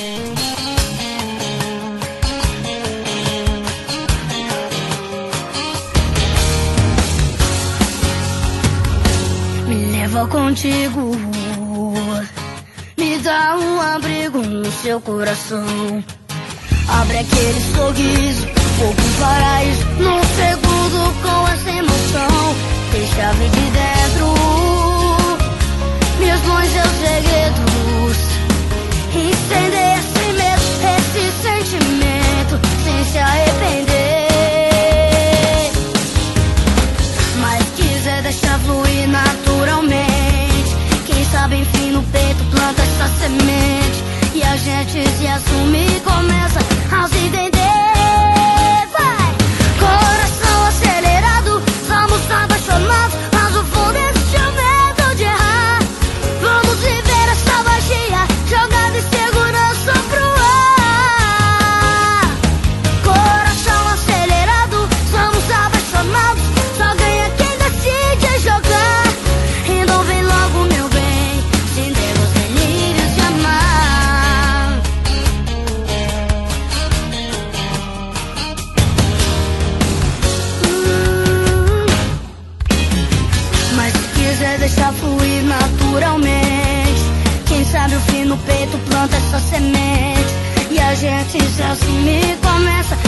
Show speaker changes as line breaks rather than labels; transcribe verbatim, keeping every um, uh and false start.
Leva contigo, me dá um abrigo no seu coração. Abre aquele sorriso, vou pro paraíso num segundo com essa emoção. Deixa vir de dentro mesmo os seus segredos, entender esse medo, esse sentimento sem se arrepender. Mas quiser deixar fluir naturalmente, quem sabe enfim no peito planta essa semente e a gente se assume e começa a se entender. Vai! Coração acelerado, somos apaixonados, mas o fundo existe o medo de errar. Vamos viver essa magia, jogada em segurança pro ar. Coração acelerado, somos apaixonados, só ganha quem decide jogar. Então vem logo, meu bem, acender os delírios de amar. hum. Mas se quiser deixar fluir naturalmente, quem sabe o fim no peito planta essa semente e a gente se assume e começa